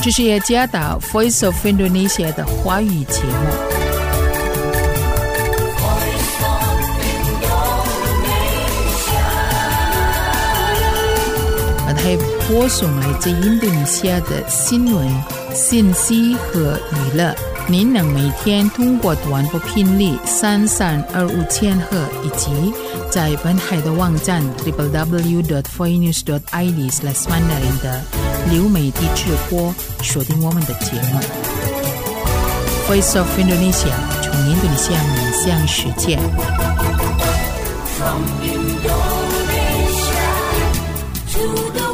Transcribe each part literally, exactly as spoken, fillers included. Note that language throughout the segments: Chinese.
这是雅加达 Voice of Indonesia 的华语节目。还播送来自印度尼西亚的新闻、信息和娱乐。您能每天通过短波频率三三二五千赫以及在本海的网站 double-u double-u double-u dot voice news dot i d slash mandarin 的流媒体直播锁定我们的节目。Voice of Indonesia 从印度尼西亚面向世界。From Indonesia to the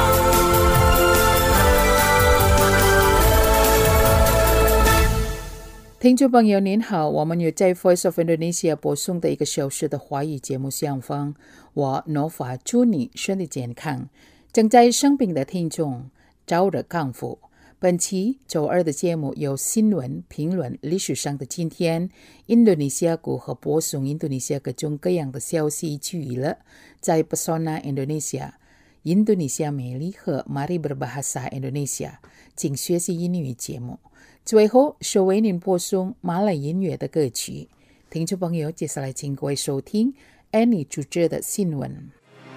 听众朋友您好，我们有在 Voice of Indonesia 播送的一个小时的华语节目相逢。我 Nova 祝你身体健康。正在生病的听众早日康复。本期周二的节目有新闻评论历史上的今天，印度尼西亚如何播送印度尼西亚各种各样的消息及娱乐，在 Pesona Indonesia印度尼西亚美丽和 Mari Berbahasa Indonesia 请学习英语节目。最后是为您播送马来音乐的歌曲。听众朋友，接下来请各位收听 Annie 主持的新闻。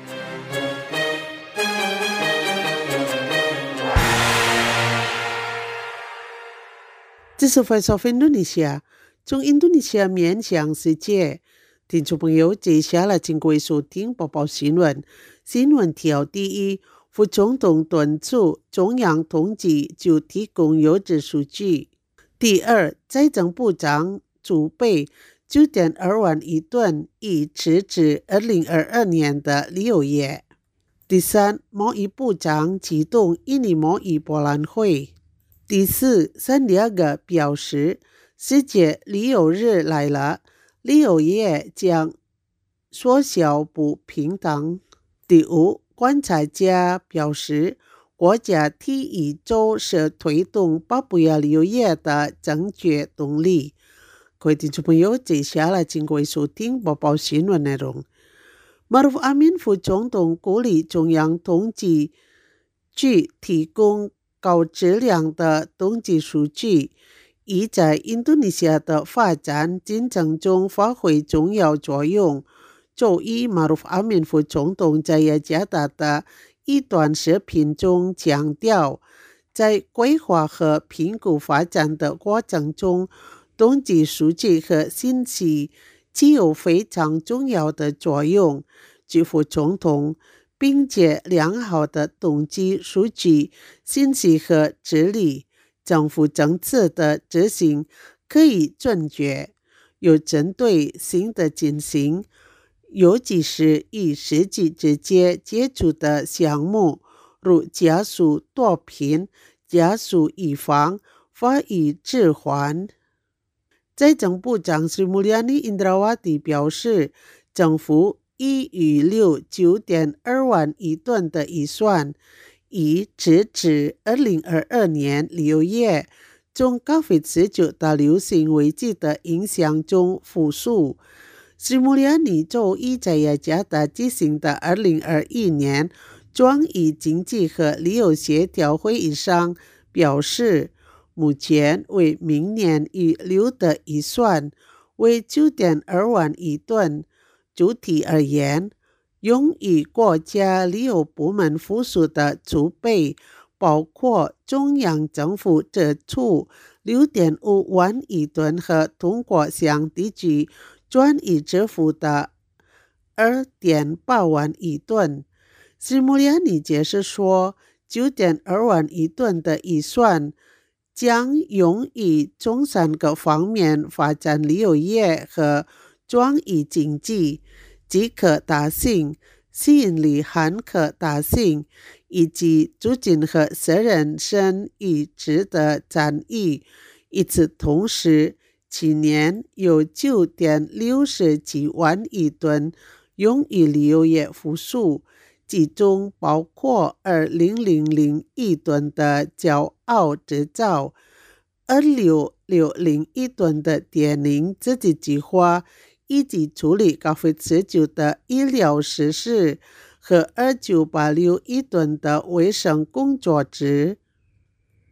这是 Voice of Indonesia 从印度尼西亚面向世界。听众朋友，接下来请各位收听播报新闻。新闻条第一，副总统敦促中央统计就提供优质数据。第二，财政部长储备 九点二万亿吨，以支持二零二二年的旅游业。第三，贸易部长启动印尼贸易博览会。第四，圣地亚哥表示世界旅游日来了，旅游业将缩小不平等。第五，观察家表示，国家第一周是推动巴布亚旅游业的正确动力。各位听众朋友，接下来请各位收听播报新闻内容。Maruf Amin 副总统鼓励中央统计局提供高质量的统计数据，以在印度尼西亚的发展进程中发挥重要作用。周一 Maruf Amin 副总统在雅加达的一段视频中强调，在规划和评估发展的过程中，统计数据和信息具有非常重要的作用。据副总统，并且良好的统计数据、信息和治理，政府政策的执行可以准确、有针对性的进行，尤其是与实际直接接触的项目，如加速脱贫、加速预防、发育置换。财政部长 Sri Mulyani Indrawati 表示，政府已预留 九点二万亿吨的预算，以支持二零二二年旅游业从 COVID 十九 的流行危机的影响中复苏。Sri Mulyani 周一在雅加达举行的二零二一年庄议经济和旅游协调会议上表示，目前为明年预留的预算为 九点二万亿吨。主体而言，用于国家旅游部门附属的储备包括中央政府支出 六点五万亿吨和通过向地区转移支付的 二点八万亿吨。Sri Mulyani 解释说， 九点二万亿吨的预算将用于从三个方面发展旅游业和转移经济，即可达性、吸引力和可达性，以及促进和责任生与值的参与。与此同时，去年有 九点六七万亿吨用于旅游业复苏，其中包括二零零零亿吨的骄傲制造、二六六零亿吨的电力自给计划，以及处理 COVID 十九 的医疗设施和二九八六亿吨的卫生工作值。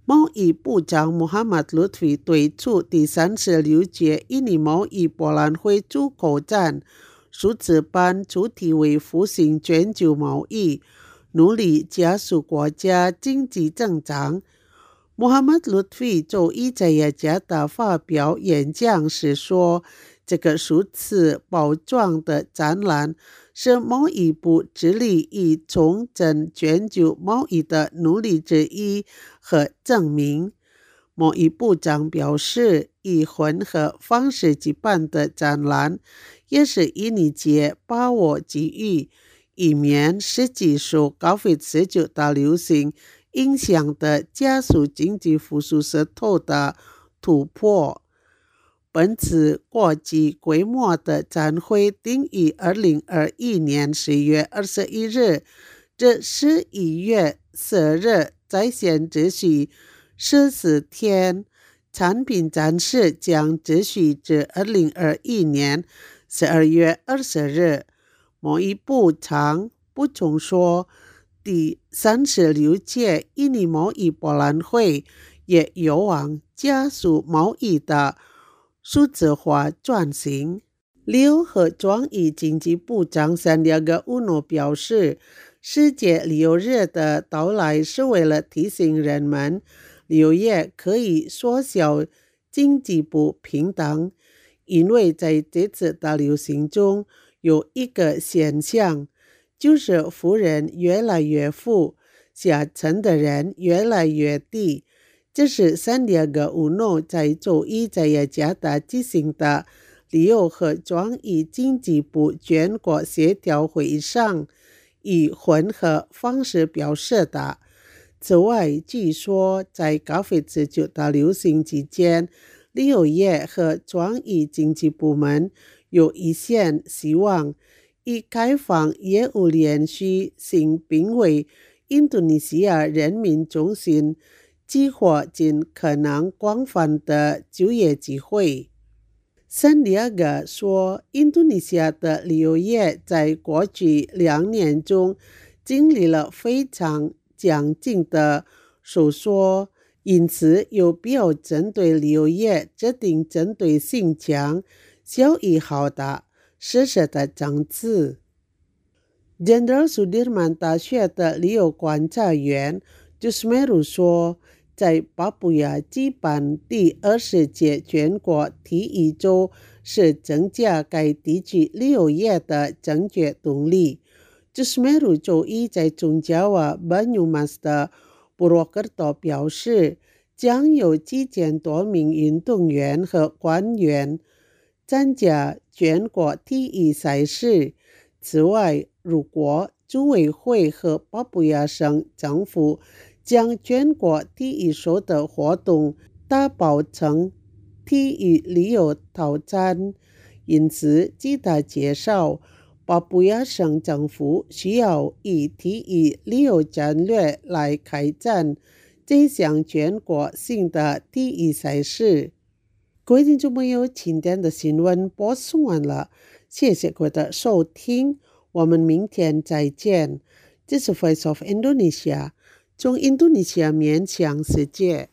贸易部长穆罕默德·鲁特对促第三十六届印尼贸易博览会主口站数字版主题为复兴全球贸易，努力加速国家经济增长。穆罕默德·鲁特周一在雅加达发表演讲时说，这个数次包装的展览是贸易部致力于重振全球贸易的努力之一和证明。贸易部长表示，以混合方式举办的展览也是印尼界把握机遇，以免实际受 COVID 十九 大流行影响的加速经济复苏势头的突破。本次国际规模的展会定于二零二一年十月二十一日至十一月十日在线持续十四天，产品展示将持续至二零二一年十二月二十日。贸易部长补充说，第三十六届印尼贸易博览会也有望加速贸易的数字化转型。旅游和创意经济部长三迪戈乌诺表示，世界旅游日的到来是为了提醒人们，旅游业可以缩小经济不平等，因为在这次大流行中有一个现象，就是富人越来越富，下层的人越来越低。这是三迪戈乌诺在周一在雅加达举行的旅游和创意经济部全国协调会议上以混合方式表示的。此外，据说在 COVID 十九 大流行期间，旅游业和创意经济部门有一线希望以开放业务连续性并为印度尼西亚人民中心激活尽可能广泛的就业机会。圣地亚哥说，印度尼西亚的旅游业在过去两年中经历了非常强劲的收缩，因此有必要针对旅游业制定针对性强、效益好的实施的政策。Jenderal Sudirman 大学的旅游观察员 Jusmeru 说，在巴布亚举办第二十届全国体育周是增加该地区旅游业的正确动力。Jusmeru 周一在中加瓦 Banyumas 的布洛克多表示，将有几千多名运动员和官员参加全国体育赛事。此外，如果组委会和巴布亚省政府将全国体育所的活动打包成体育旅游套餐，因此据他介绍，巴布亚省政府需要以体育旅游战略来开展这项全国性的体育赛事。各位听众朋友，今天的新闻播送完了，谢谢各位的收听，我们明天再见。这是 Voice of Indonesia， 从印度尼西亚面向世界。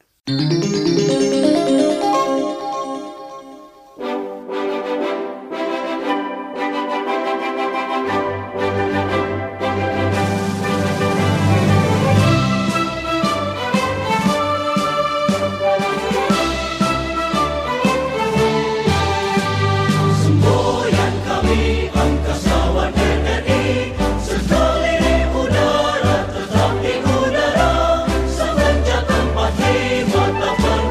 Mata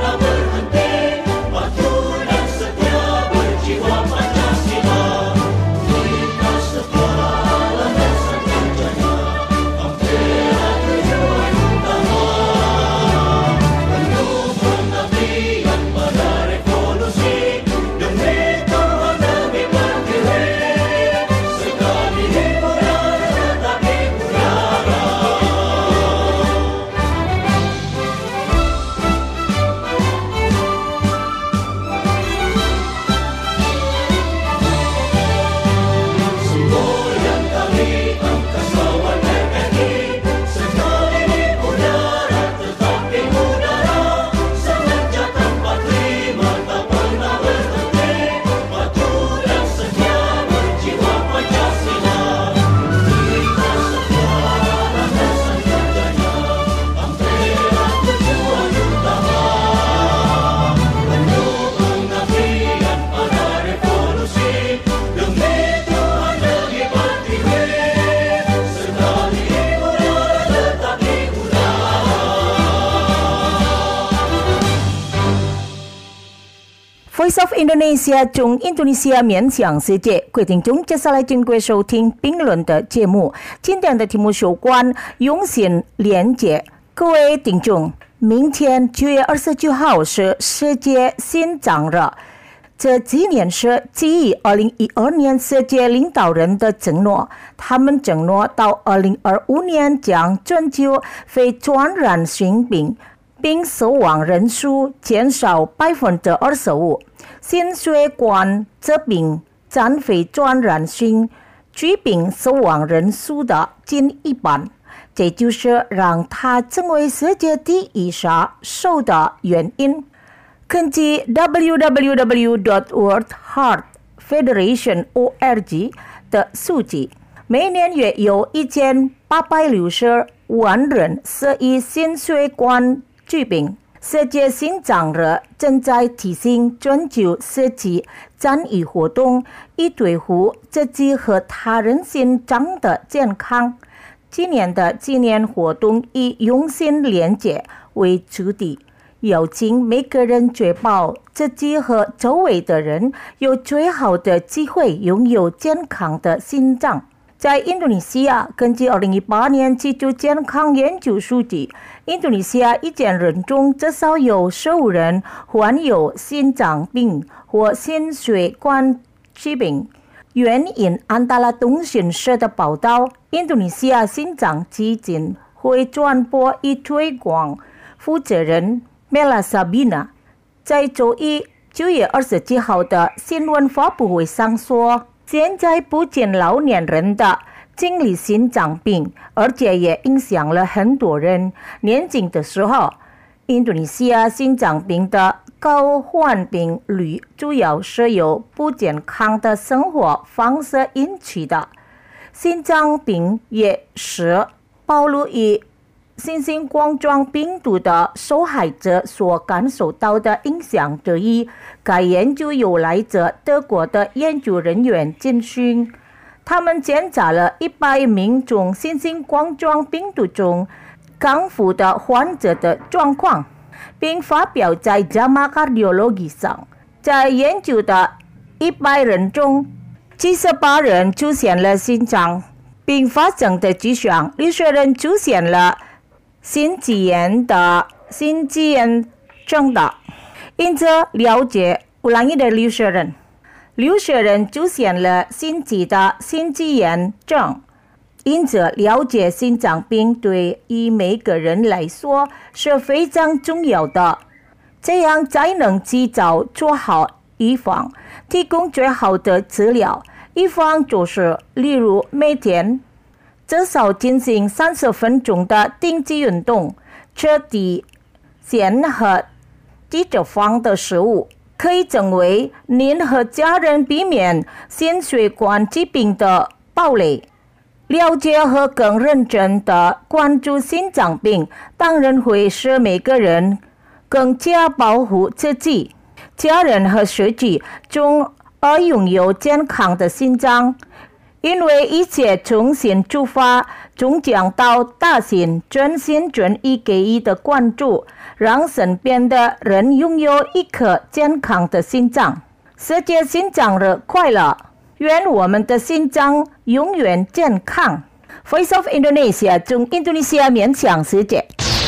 Voice of Indonesia 中印度尼西亚面向世界，各位听众，接下来经过收听评论的节目。今天的题目有关永信连结。各位听众，明天九月二十九号是世界心脏日。这几年是基于二零一二年世界领导人的承诺，他们承诺到二零二五年将拯救非传染性病，并死亡人数减少百分之二十五。心血管疾病占非传染性疾病死亡人数的近一半，这就是让它成为世界第一杀手的原因。根据 double-u double-u double-u dot world heart federation dot org 的数据，每年约有一千八百六十万人死于心血管疾病。世界心脏日正在提醒全球社区参与活动，以维护自己和他人心脏的健康。今年的纪念活动以永信连结为主题，邀请每个人确保自己和周围的人有最好的机会拥有健康的心脏。在印度尼西亚，根据二零一八年基础健康研究数据，印度尼西亚一千人中至少有十五人患有心脏病或心血管疾病。援引安达拉通讯社的报道，印度尼西亚心脏基金会传播与推广负责人Mela Sabina在周一九月二十七号的新闻发布会上说，现在不仅老年人的经历心脏病，而且也影响了很多人。年轻的时候，印度尼西亚心脏病的高患病率主要是由不健康的生活方式引起的。心脏病也是暴露于新型冠状病毒的受害者所感受到的影响之一。该研究由来自德国的研究人员进行，他们检查了一百名中新型冠状病毒中康复的患者的状况，并发表在《JAMA Cardiology》上。在研究的一百人中，七十八人出现了心脏并发症的迹象，六十人出现了心肌炎的心肌炎症的。因此，了解乌兰伊的六十人，六十人出现了心肌的心肌炎症。因此，了解心脏病对于每个人来说是非常重要的，这样才能及早做好预防，提供最好的治疗。预防就是例如每天至少进行三十分钟的定期运动，吃低咸和低脂肪的食物，可以成为您和家人避免心血管疾病的堡垒。了解和更认真地关注心脏病，当然会使每个人更加保护自己、家人和社区，从而拥有健康的心脏。因为一切从心出发，从讲到大心，全心全意给予的关注，让身边的人拥有一颗健康的心脏。世界心脏日快乐！愿我们的心脏永远健康。Voice of Indonesia 中印度尼西亚面向世界。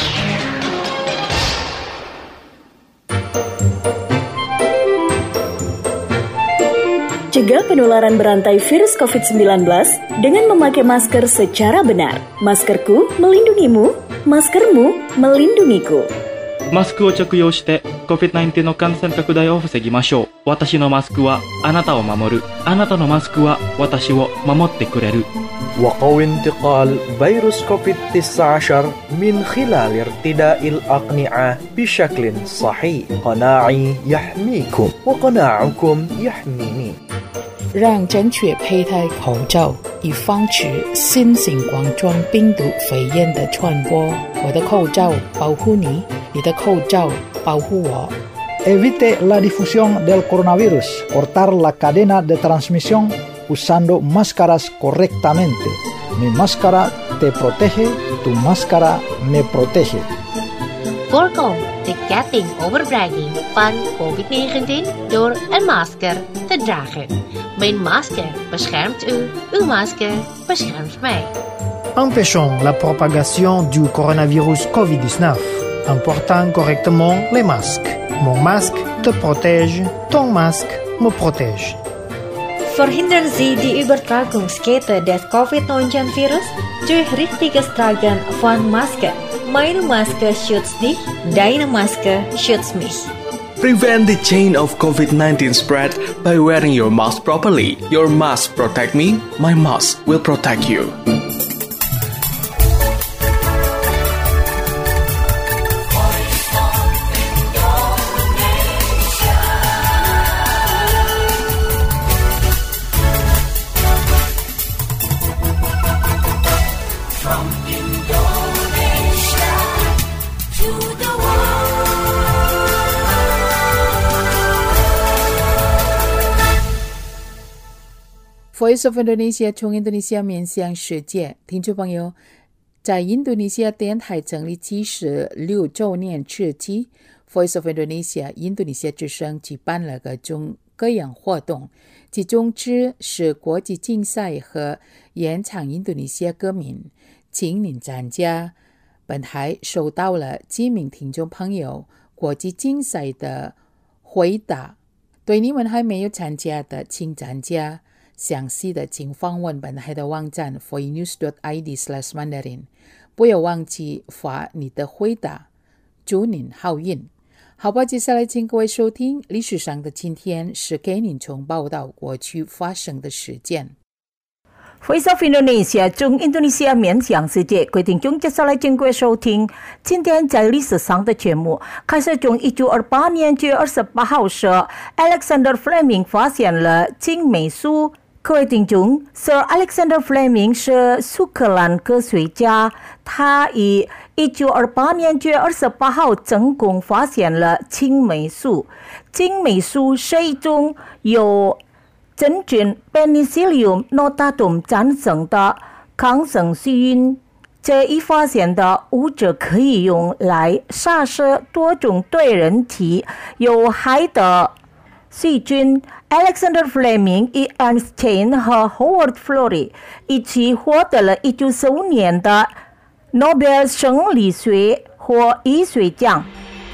Cegah penularan berantai virus covid sembilan belas dengan memakai masker secara benar. Maskerku melindungimu, maskermu melindungiku. マスクを着用して コビッドナインティーン の感染拡大を防ぎましょう。私のマスクはあなたを守る。あなたのマスクは私を守ってくれる。 وقوي انتقال فيروس كوفيد تسعة عشر من خلال ارتداء الأقنعة بشكل صحيح. قناعي يحميكم وقناعكم يحميني. 让正确佩戴口罩，以防止新型冠状病毒肺炎的传播。我的口罩保护你，你的口罩保护我。 Evite la difusión del coronavirus. Cortar la cadena de transmisión usando máscaras correctamente. Mi máscara te protege, tu máscara me protege. Voorkom de ketting overbrenging van COVID negentien door een masker te dragen. Mijn masker beschermt u, uw masker beschermt mij. Empêchons la propagation du coronavirus covid dix-neuf en portant correctement les masques. Mon masque te protège, ton masque me protège. Verhindern Sie die Übertragungskette des COVID neunzehn Virus durch richtiges Tragen von Maske. Meine Maske schützt dich, deine Maske schützt mich. Prevent the chain of COVID nineteen spread by wearing your mask properly. Your mask protect me, my mask will protect you. Voice of Indonesia 从印度尼西亚面向世界，听众朋友，在印度尼西亚电台成立七十六周年之际 ，Voice of Indonesia 印度尼西亚之声举办了各种各样活动，其中之是国际竞赛和演唱印度尼西亚歌名，请您参加。本台收到了几名听众朋友国际竞赛的回答，对你们还没有参加的，请参加。详细的请访问本台的网站 voinews dot i d slash mandarin， 不要忘记发你的回答，祝您好运。好吧，接下来请各位收听历史上的今天，是给您从报道过去发生的事件。 Voice of Indonesia 中印度尼西亚面向世界，各位听众接下来请各位收听今天在历史上的节目。开始从一九二八年九月二十八号时 ，Alexander Fleming 发现了青霉素。各位听众 ，Sir Alexander Fleming 是苏格兰科学家，他于一九二八年九月二十八号成功发现了青霉素。青霉素是一种由真菌 Penicillium notatum 产生的抗生素菌。这一发现的物质可以用来杀死多种对人体有害的细菌。Alexander Fleming 与 Einstein 和 Howard Florey 一起获得了一九四五年的诺贝尔生理学和医学奖。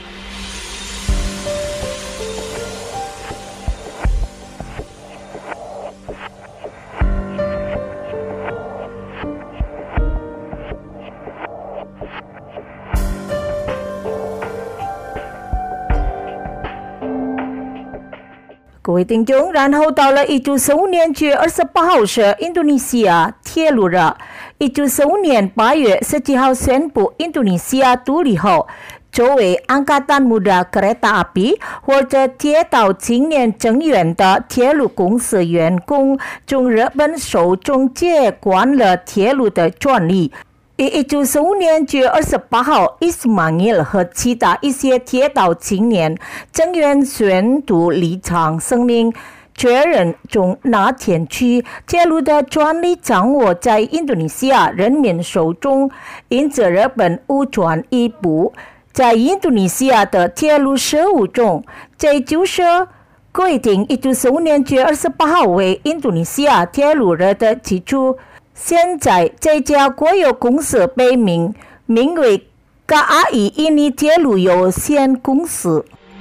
各位听众，然后到了一九四五年九月二十八号时，印度尼西亚铁路日。一九四五年八月十七号宣布印度尼西亚独立后，作为 Angkatan Muda Kereta Api 或者铁道青年成员的铁路公司员工，从日本手中接管了铁路的专利。于一九四五年九月二十八号，伊斯马伊尔和其他一些铁道青年成员宣读立场声明，确认从那天起，铁路的专利掌握在印度尼西亚人民手中，因此日本无权一步在印度尼西亚的铁路事务中。这就是规定一九四五年九月二十八号为印度尼西亚铁路日的基础。现在这家国有公司被名名为 K A I Ini 铁路有限公司。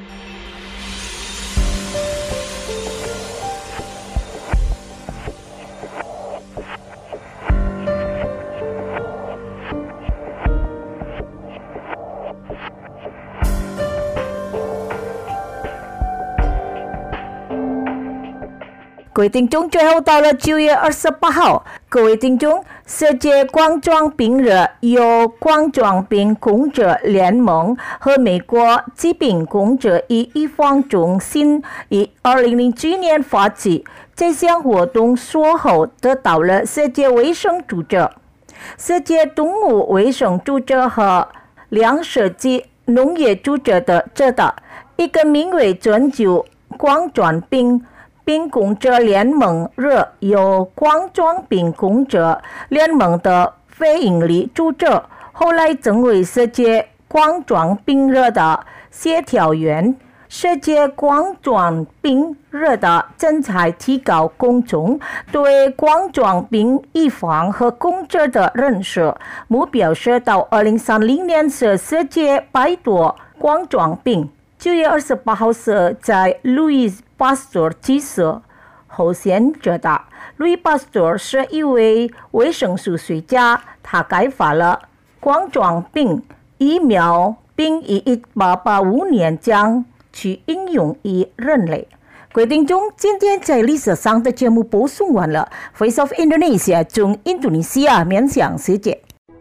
各位听众，最后到了九月二十八号，各位听众，世界冠状病日由冠状病控制联盟和美国疾病控制与预防中心于二零零七年发起。这项活动随后得到了世界卫生组织、世界动物卫生组织和粮食及农业组织的指导。一个名为全球冠状病病控制联盟日由冠状病控制联盟的非营利组织，后来成为世界冠状病热的协调员，世界冠状病热的正在提高公众对冠状病预防和控制的认识，目标是到二零三零年是世界百多冠状病。九月二十八号是在路易斯巴斯特记者候选者的。路易巴斯特是一位维生素学家，他开发了冠状病疫苗，并于一八八五年将其应用于人类。各位听众，今天在历史上的节目播送完了。Voice of Indonesia 从印度尼西亚面向世界。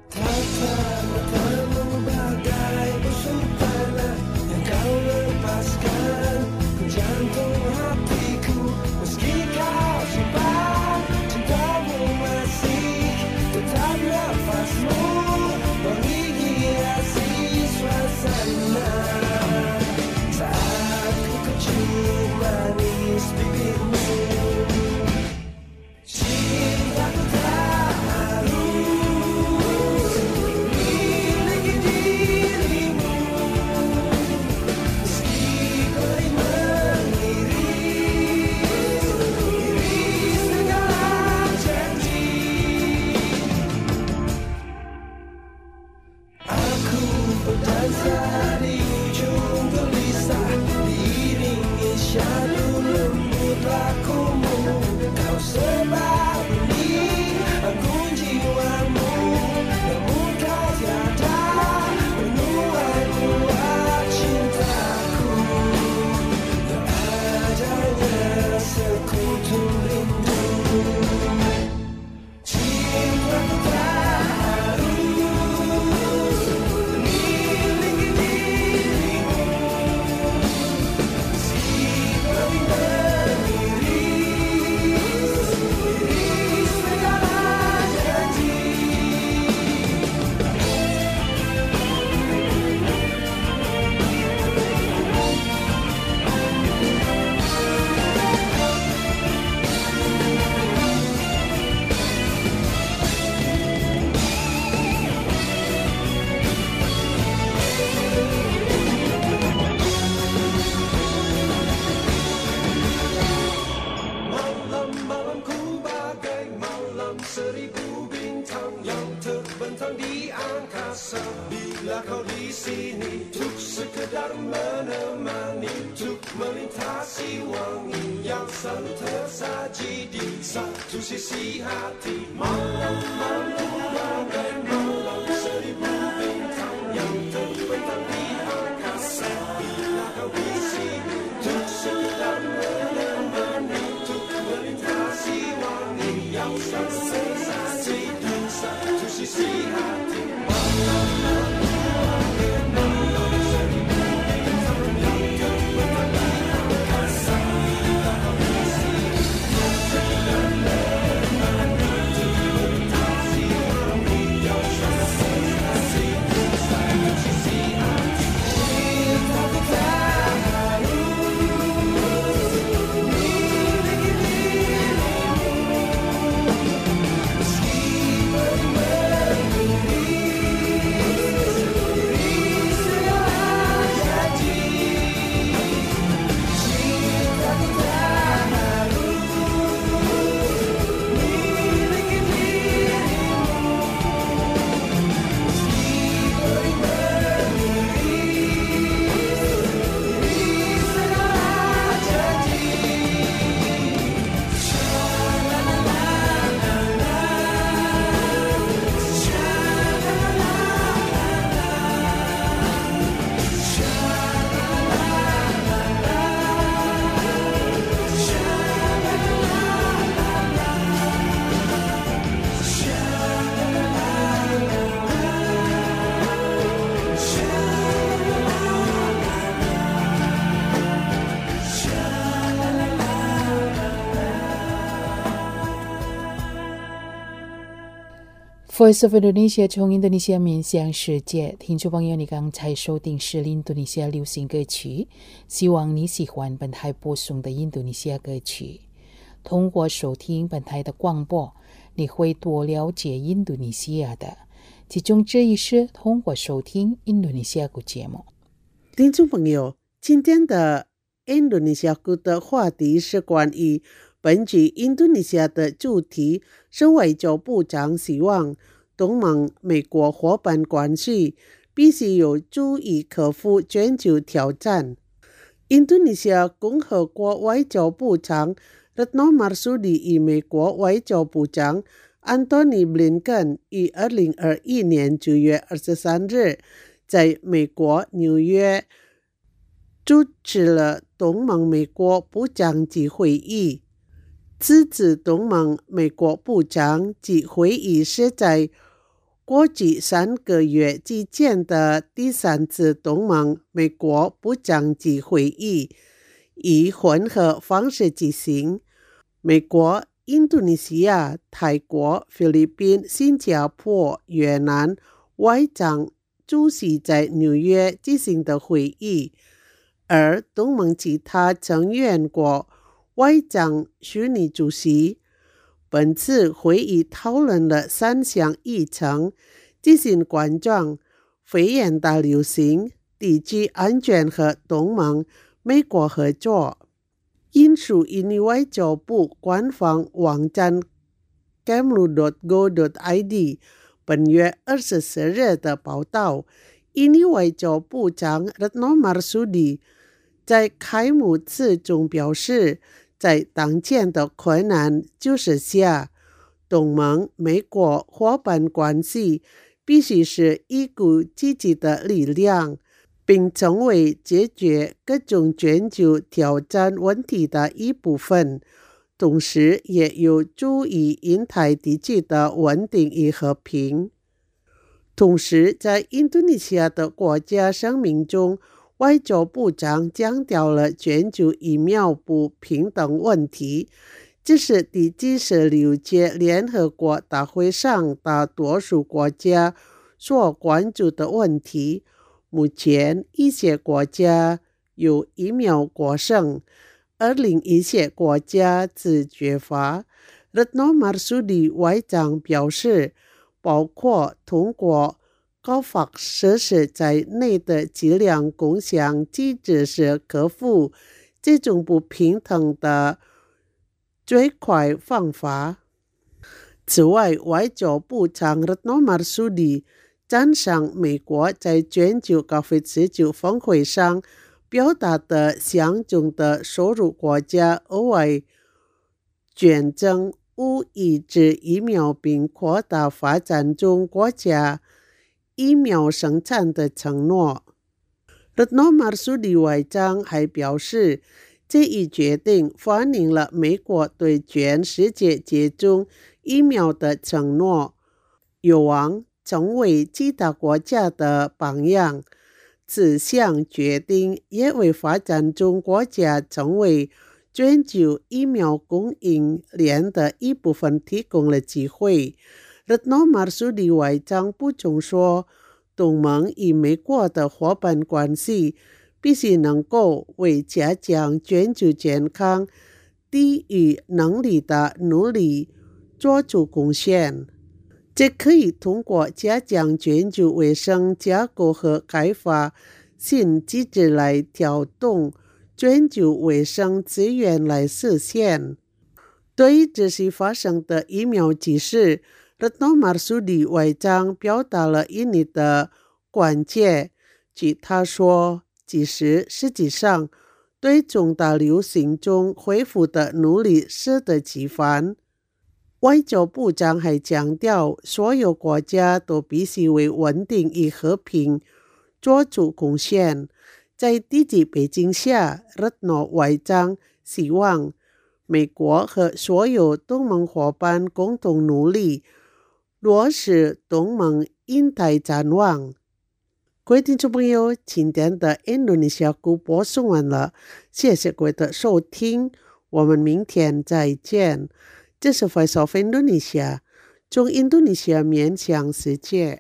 Voice of Indonesia 从印度尼西亚面向世界，听众朋友，你刚才收听是印度尼西亚流行歌曲，希望你喜欢本台播送的印度尼西亚歌曲。通过收听本台的广播，你会多了解印度尼西亚的其中这一是通过收听印度尼西亚语节目。 听众朋友，今天的印度尼西亚语的话题是关于本局印度尼西亚的主题是外交部长希望东盟美国伙伴关系必须有助于克服全球挑战。印度尼西亚共和国外交部长 Retno Marsudi 与美国外交部长 Antony Blinken 于二零二一年九月二十三日在美国纽约主持了东盟美国部长级会议。此次东盟美国部长级会议是在过去三个月之间的第三次东盟美国部长级会议，以混合方式进行。美国、印度尼西亚、泰国、菲律宾、新加坡、越南外长出席在纽约进行的会议，而东盟其他成员国外长虚拟主席。本次会议讨论了三项议程：进行冠状肺炎大流行、地区安全和东盟美国合作。引述印尼外交部官方网站 kemlu dot go dot i d 本月二十四日的报道，印尼外交部长 Retno Marsudi 在开幕词中表示，在当前的困难局势下，东盟美国伙伴关系必须是一股积极的力量，并成为解决各种全球挑战问题的一部分，同时也有助于印太地区的稳定与和平。同时，在印度尼西亚的国家声明中，外交部长强调了全球疫苗不平等问题，这是第七十六届联合国大会上大多数国家所关注的问题。目前，一些国家有疫苗过剩，而另一些国家则缺乏。Retno Marsudi 外长表示，包括通过COVAX设施在内的质量共享机制是克服这种不平等的最快方法。此外，外交部长 Retno Marsudi 赞赏美国在全球 COVID 十九 峰会上表达的相中的收入国家额外捐赠五亿支疫苗，并扩大发展中国家疫苗生产的承诺。Retno Marsudi 外长还表示，这一决定反映了美国对全世界接种疫苗的承诺，有望成为其他国家的榜样。此项决定也为发展中国家成为全球疫苗供应链的一部分提供了机会。Retno Marsudi 外长补充说，东盟与美国的伙伴关系必须能够为加强全球健康抵御能力的努力做出贡献。这可以通过加强全球卫生架构和开发新机制来调动全球卫生资源来实现。对于这些发生的疫苗急事，Retno Marsudi 外长表达了印尼的关切。据他说，即使实际上对重大流行中恢复的努力适得其反。外交部长还强调，所有国家都必须为稳定与和平做出贡献。在地级北京下， Retno 外长希望美国和所有东盟伙伴共同努力，落实东盟印太展望。各位听众朋友，今天的印度尼西亚语播送完了，谢谢各位的收听，我们明天再见。这是 Voice of Indonesia， 从印度尼西亚面向世界。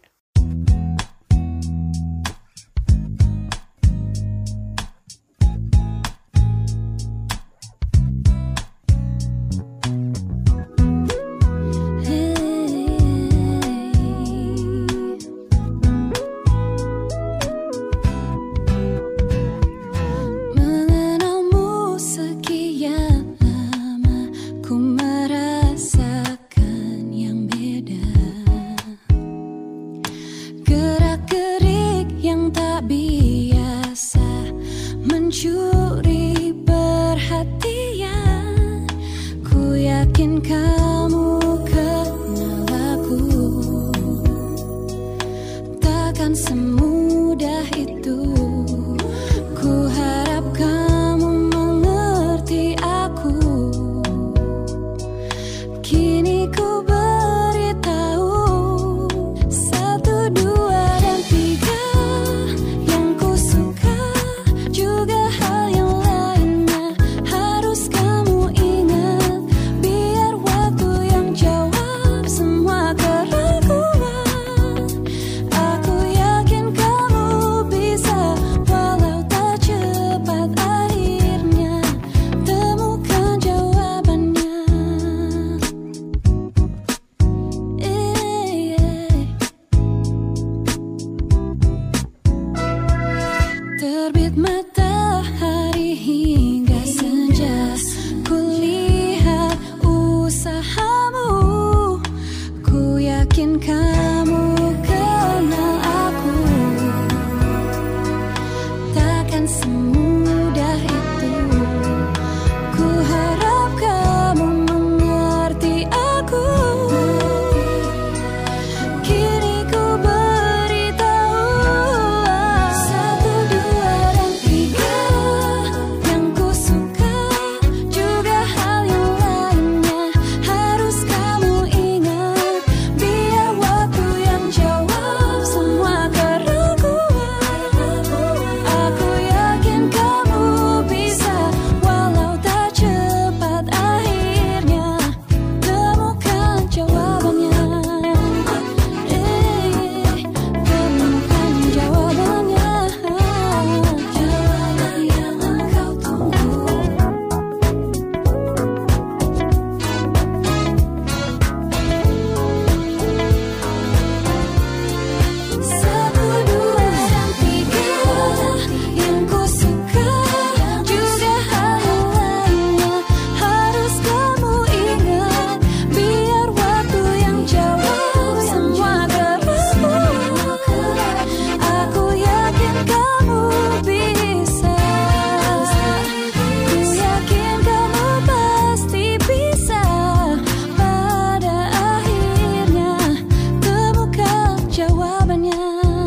yakin kamu kenal aku, takkan semudah itu. Ku harap kamu mengerti aku. Kini ku beritahu satu, dua, dan tiga yang ku suka, juga hal yang lainnya harus kamu ingat. Biar waktu yang jawab semua keraguan. Aku yakin kamu bisa, walau tak cepat akhirnya temukan jawabannya. Terbit matahari hingga senja, kulihat usahamu. Ku yakin kamu kenal aku, takkan semudah itu. Ku harap kamu mengerti aku. Kini ku beritahu satu, dua, dan tiga yang ku suka, juga hal yang lainnya harus kamu ingat. Biar waktu yang jawab semua keraguan. Aku yakin kamu bisa, walau tak cepat akhirnya temukan jawabannya. Eh, temukan jawabannya. Jawaban yang engkau tunggu. Satu, dua, dan tiga yang ku suka, juga hal yang lainnya harus kamu ingat. Biar waktu yang jawab semua keraguan. Aku yakin kamu bisa. Ku yakin kamu pasti bisa. Pada akhirnya temukan jawabannya.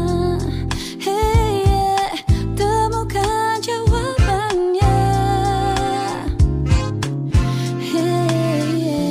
Hey, temukan jawabannya. Hey.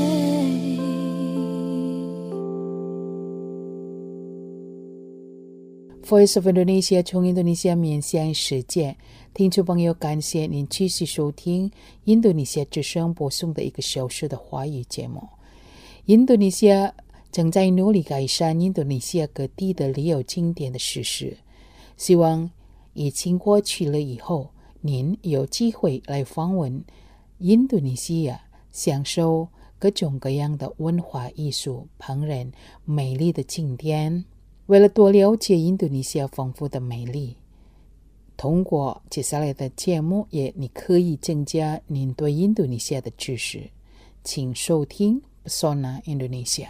Voice of Indonesia 从印度尼西亚面向世界，听众朋友，感谢您继续收听印度尼西亚之声播送的一个小时的华语节目。印度尼西亚正在努力改善印度尼西亚各地的旅游景点的设施，希望疫情过去了以后，您有机会来访问印度尼西亚，享受各种各样的文化艺术、烹饪、美丽的景点。为了多了解印度尼西亚丰富的美丽，通过接下来的节目也你可以增加您对印度尼西亚的知识。请收听 Pesona Indonesia。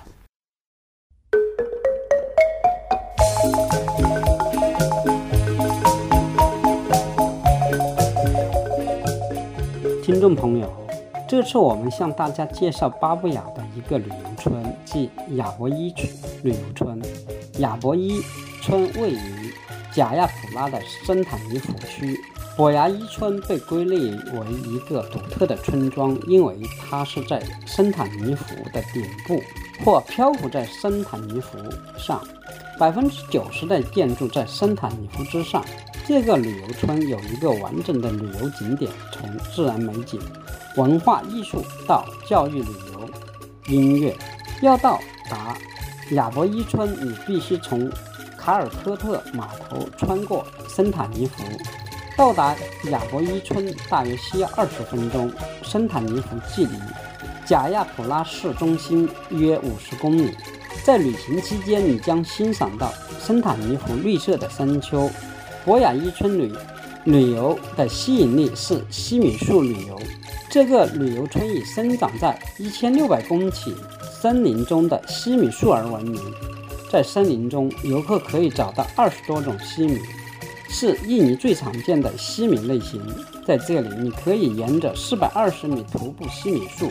听众朋友，这次我们向大家介绍巴布亚的一个旅游村，即亚博伊旅游村。亚博伊村位于贾亚普拉的森坦尼府区。博亚伊村被归类为一个独特的村庄，因为它是在森坦尼湖的顶部或漂浮在森坦尼湖上，百分之九十的建筑在森坦尼湖之上。这个旅游村有一个完整的旅游景点，从自然美景、文化艺术到教育旅游、音乐。要到达亚博伊村，你必须从卡尔科特码头穿过森坦尼湖。到达亚博伊村大约需要二十分钟。森坦尼湖距离贾亚普拉市中心约五十公里。在旅行期间，你将欣赏到森坦尼湖绿色的山丘。博亚伊村旅旅游的吸引力是西米树旅游。这个旅游村以生长在一千六百公顷森林中的西米树而闻名。在森林中，游客可以找到二十多种西米，是印尼最常见的西米类型。在这里，你可以沿着四百二十米徒步西米树，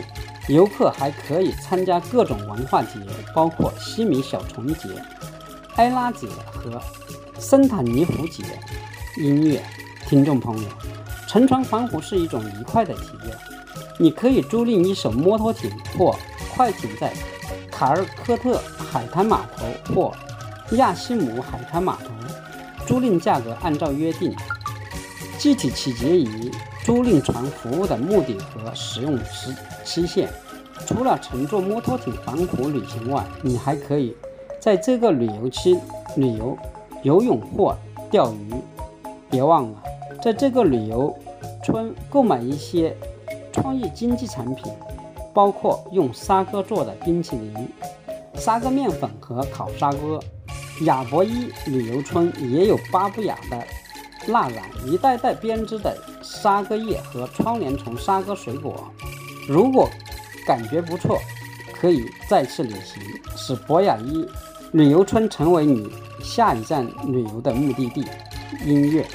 游客还可以参加各种文化节，包括西米小虫节、埃拉节和森坦尼湖节。音乐，听众朋友，乘船环湖是一种愉快的体验。你可以租赁一艘摩托艇或快艇，在卡尔科特海滩码头或亚西姆海滩码头，租赁价格按照约定，具体取决于租赁船服务的目的和使用时期限。除了乘坐摩托艇环湖旅行外，你还可以在这个旅游区旅游、游泳或钓鱼。别忘了，在这个旅游村购买一些创意经济产品，包括用沙哥做的冰淇淋、沙哥面粉和烤沙哥。亚博伊旅游村也有巴布亚的蜡染一袋袋编织的沙哥叶和窗帘虫沙哥水果。如果感觉不错，可以再次旅行，使博雅伊旅游村成为你下一站旅游的目的地。音乐。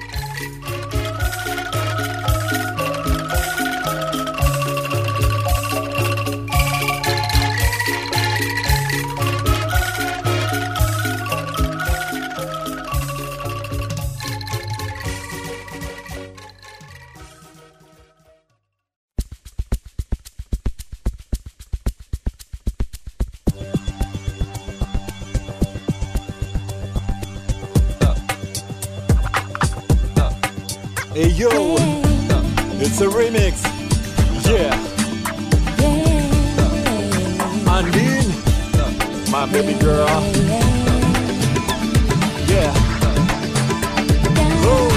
Hey yo, it's a remix, yeah. Andine, my baby girl, yeah. Oh,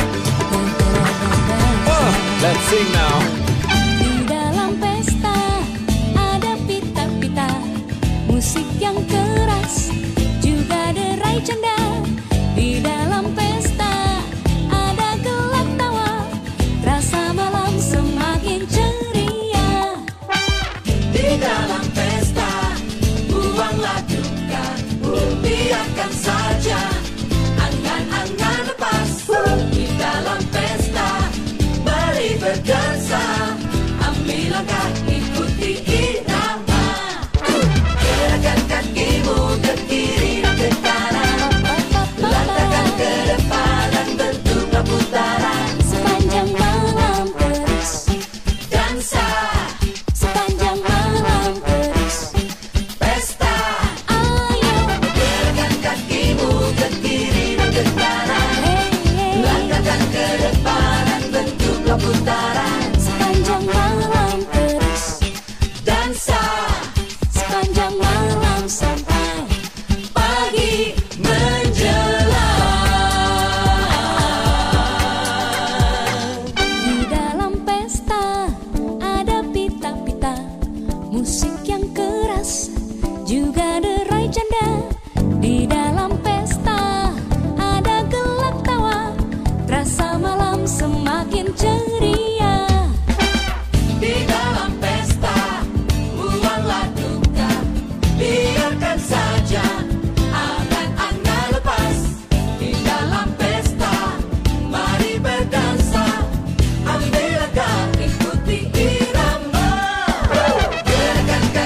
uh, let's sing now. Di dalam pesta ada pita-pita, musik yang keras, juga derai canda. Di dalam pesta biarkan saja angan-angan lepas. Di dalam pesta mari berdansa, ambil langkah ikuti irama. Gerakan kakimu ke kiri dan ke kanan, langkahkan ke depan dan bentuklah putaran. Sepanjang malam terus dansa, sepanjang malam terus pesta. Langkahkan ke depan dan bentuklah putaran. Sepanjang malam terus dansa, sepanjang malam sampai pagi menjelang. Di dalam pesta ada pita-pita, musik yang keras, juga derai canda. Di dalam pesta ada gelak tawa, rasa malam semakin ceria. Di dalam pesta buanglah duka, biarkan saja angan-angan lepas. Di dalam pesta mari berdansa, ambil langkah ikuti irama. Gerakan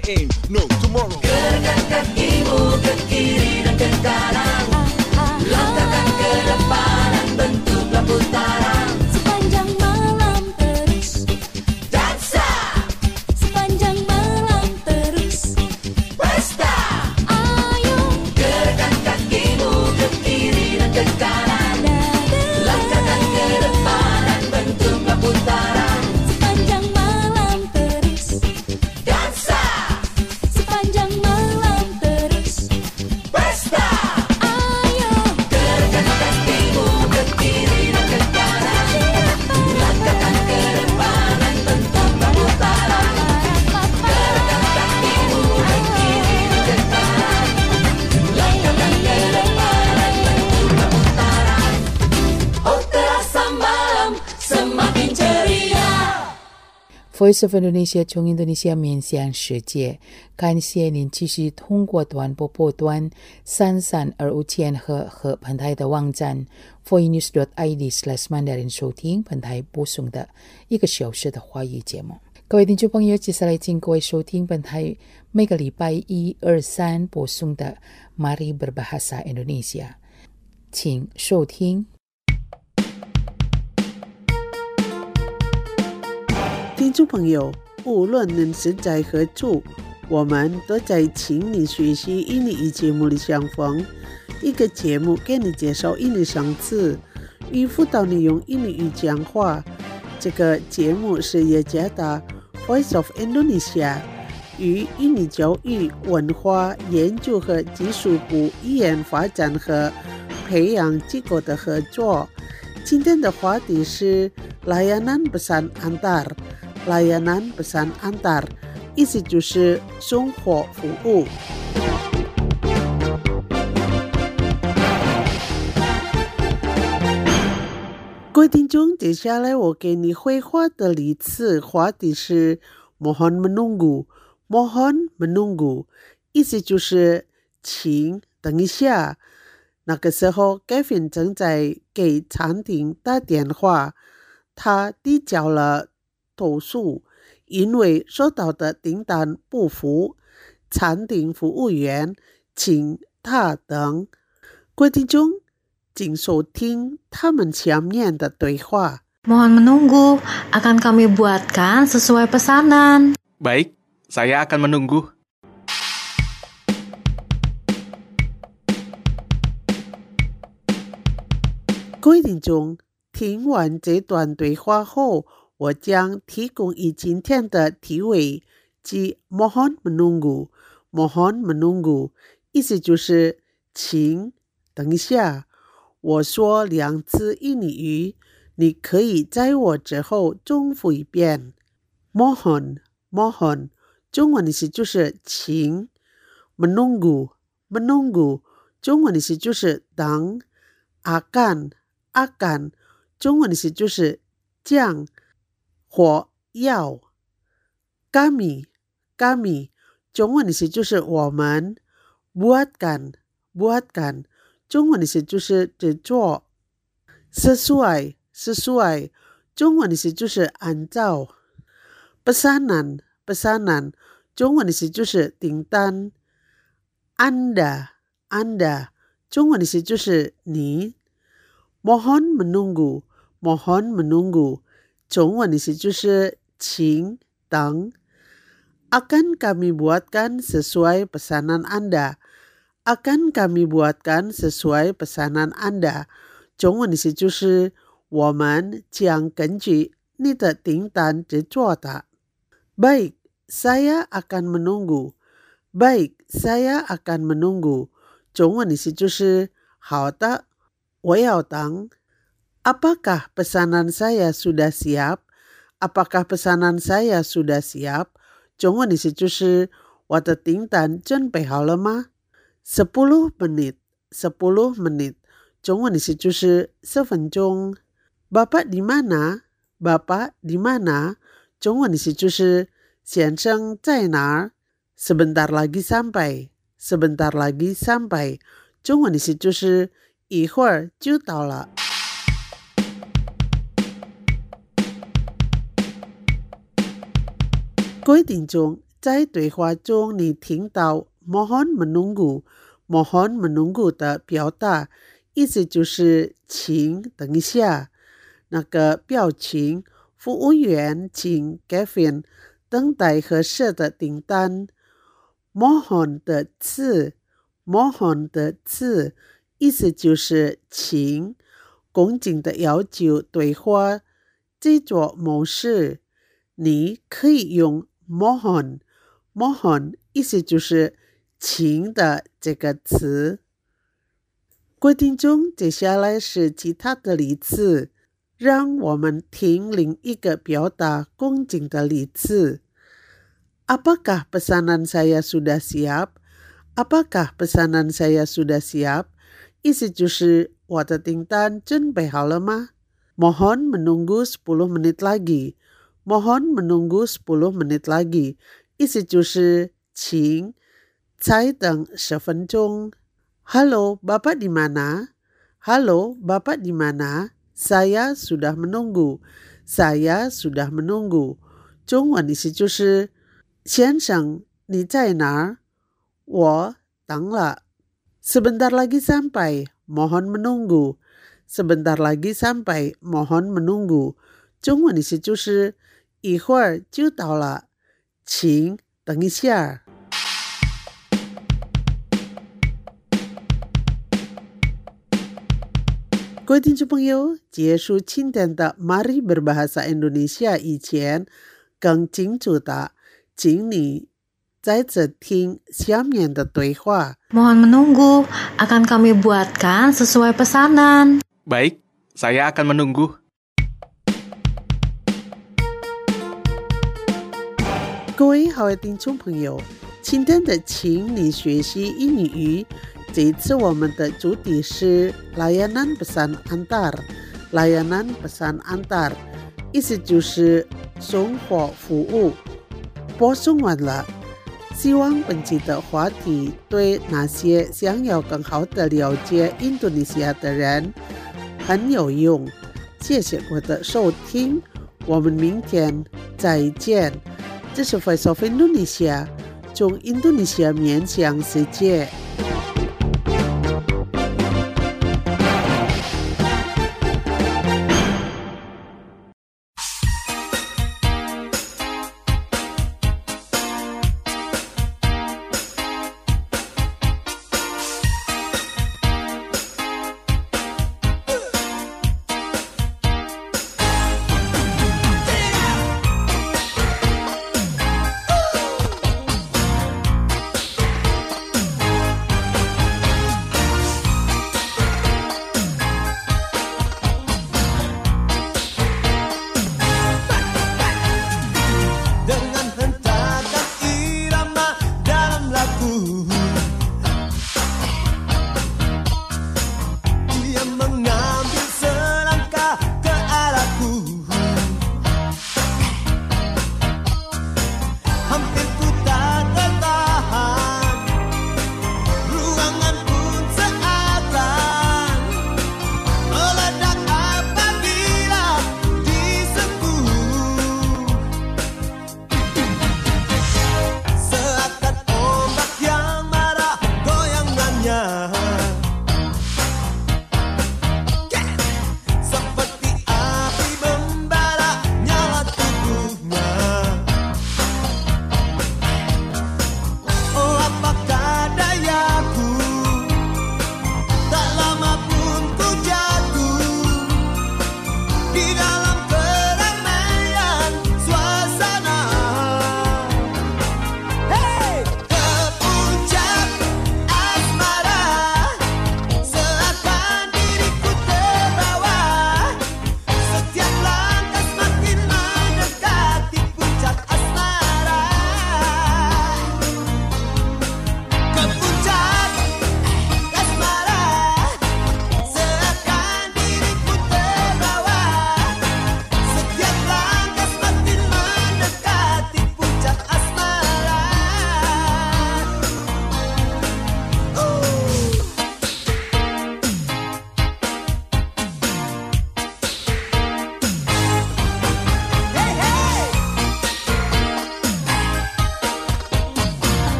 there ain't no tomorrow. Gerakkan kakimu ke kiri dan ke kanan, langkahkan ke depan, bentuklah putaran. Sepanjang malam terus dansa, sepanjang malam terus pesta. Ayo gerakkan kakimu ke kiri dan ke kanan, langkahkan ke depan, bentuklah putaran. Sepanjang malam terus dansa, sepanjang malam terus pesta. Ayo gerakkan kakimu ke kiri dan ke kanan, langkahkan ke depan, bentuklah putaran. Gerakkan kakimu ke kiri dan ke kanan, langkahkan ke depan, bentuklah putaran. Oh terasa malam semakin ceria. Voice of Indonesia 从印度尼西亚面向世界，感谢您继续通过短波波段三三二五千赫和本台的网站 voinews dot i d slash mandarin 收听本台播送的一个小时的华语节目。各位听众朋友，接下来请各位收听本台每个礼拜一、二、三播送的 Mari Berbahasa Indonesia， 请收听。 听众朋友，无论您身在何处，我们都在请你学习印尼语节目里相逢。一个节目给你介绍印尼生词，与辅导你用印尼语讲话。这个节目是耶加达 Voice of Indonesia 与印尼教育文化研究和技术部语言发展和培养机构的合作。今天的话题是 layanan pesan antar。layanan pesan antar 意思就是送货服务。各位听众，接下来我给你绘画的例词，话题是 mohon menunggu。mohon menunggu 意思就是请等一下。那个时候 Kevin 正在给餐厅打电话，他递交了投诉，因为收到的订单不符，餐厅服务员请他等。各位听众，请收听他们下面的对话。 Mohon menunggu, akan kami buatkan sesuai pesanan. Baik, saya akan menunggu. 各位听众，听完这段对话后，我将提供以今天的题尾，即 mohon menunggu。mohon menunggu 意思就是请等一下。我说两次印尼语，你可以在我之后重复一遍。mohon mohon 中文意思就是请。menunggu menunggu 中文意思就是等。akan akan 中文意思就是将或要。kami kami 中文意思就是我们。buatkan buatkan 中文意思就是制作。sesuai sesuai 中文意思就是按照。pesanan pesanan 中文意思就是订单。anda anda 中文意思就是你。mohon menunggu mohon menunggu 中文意思就是请等。akan kami buatkan sesuai pesanan Anda akan kami buatkan sesuai pesanan Anda 中文意思就是我们将根据你的订单制作的。Baik, saya akan menunggu. Baik, saya akan menunggu 中文意思就是好的，我要等。Apakah pesanan saya sudah siap? Apakah pesanan saya sudah siap? 中文意思就是我的订单准备好了吗？sepuluh menit, sepuluh menit 中文意思就是十分钟。Bapak di mana? Bapak di mana? 中文意思就是先生在哪儿？ Sebentar lagi sampai, sebentar lagi sampai 中文意思就是一会儿就到了。各位听众， 在对话中你听到 mohon menunggu mohon menunggu 的表达，意思就是请等一下。那个表情，服务员请 Kevin 等待合适的订单。mohon 的字 mohon 的字意思就是请，恭敬的要求对话这种模式，你可以用 mohon mohon 意思就是请的这个词。各位听众，接下来是其他的例子，让我们听另一个表达恭敬的例子。Apakah pesanan saya sudah siap? Apakah pesanan saya sudah siap? 意思就是我的订单准备好了吗？ Mohon menunggu sepuluh menit lagi. Mohon menunggu sepuluh menit lagi. 意思就是请再等十分钟。Halo, Bapak di mana? Halo, Bapak di mana? Saya sudah menunggu. Saya sudah menunggu. 中文意思就是先生，你在哪儿？我等了。Sebentar lagi sampai, mohon menunggu. Sebentar lagi sampai, mohon menunggu. 中文意思就是一会儿就到了，请等一下。各位听众朋友，结束今天的 Mari Berbahasa Indonesia 以前，更清楚的，请你再次听下面的对话。 Mohon menunggu, akan kami buatkan sesuai pesanan. Baik, saya akan menunggu. 各位好的听众朋友，今天的请你学习英语，这一次我们的主题是 layanan pesan antar layanan pesan antar 意思就是送货服务。播送完了，希望本期的话题对那些想要更好的了解印度尼西亚的人很有用。谢谢我的收听，我们明天再见。这是 Voice of Indonesia， 从印度尼西亚面向世界。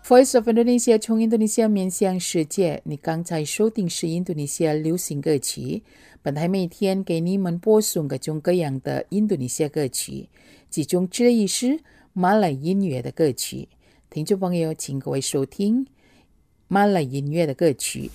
Voice of Indonesia 从印度尼西亚面向世界，你刚才收听是印度尼西亚流行歌曲。本台每天给你们播送各种各样的印度尼西亚歌曲，其中之一是马来音乐的歌曲。听众朋友，请各位收听马来音乐的歌曲。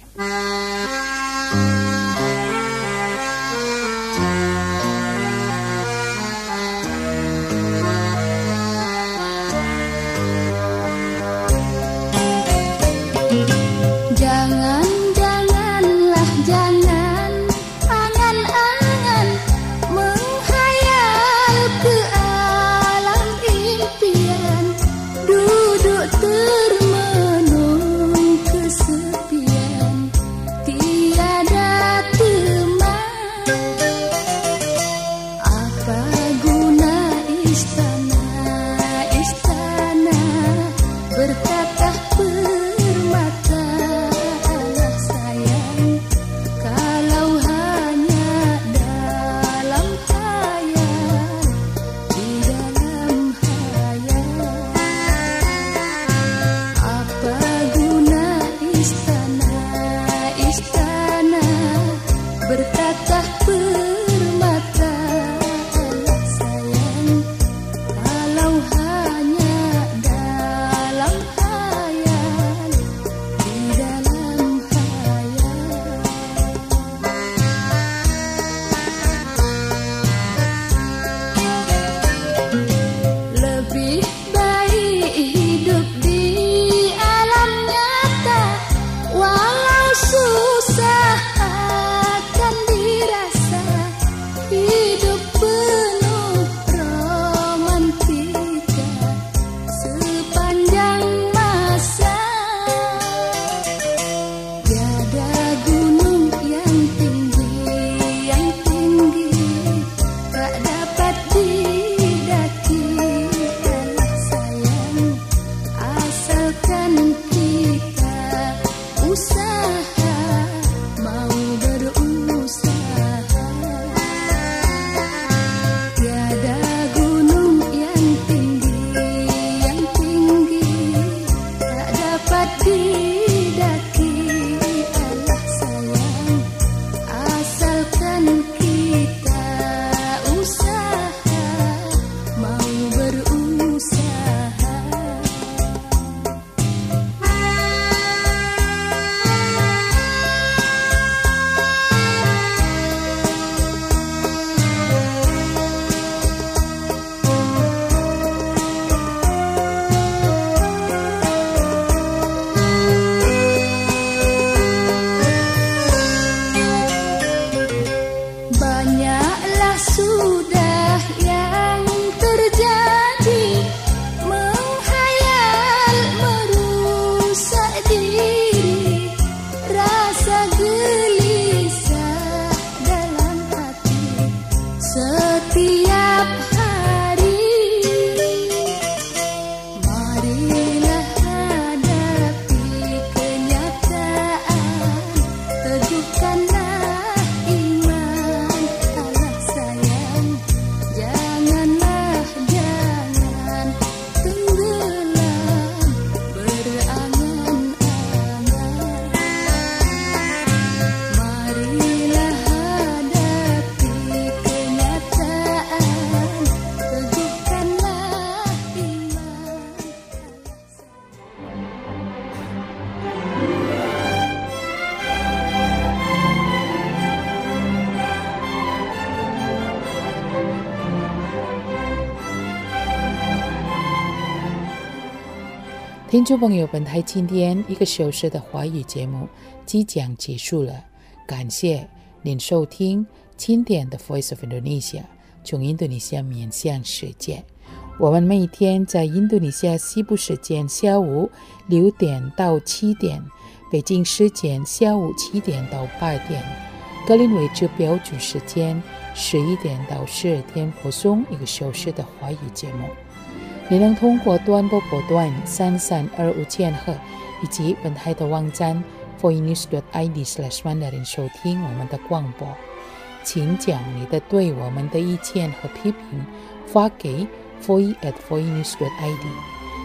听众朋友，本台今天一个小时的华语节目即将结束了，感谢您收听今天的 Voice of Indonesia 从印度尼西亚面向世界。我们每天在印度尼西亚西部时间下午六点到七点，北京时间下午七点到八点，格林威治标准时间十一点到十二点播送一个小时的华语节目。你能通过短波波段三三二五千赫以及本台的网站 voinews dot i d slash mandarin 收听我们的广播。请将你的对我们的意见和批评发给 voice at voinews dot i d。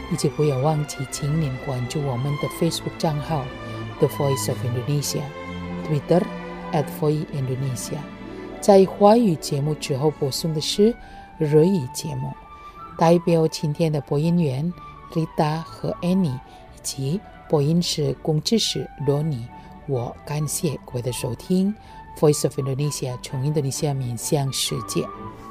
以及不要忘记请您关注我们的 Facebook 账号 The Voice of Indonesia， Twitter at Voice Indonesia。 在华语节目之后播送的是日语节目，代表今天的播音员 Rita 和 Annie 以及播音师工制师 Doni， 我感谢各位的收听。 Voice of Indonesia 从印度尼西亚面向世界。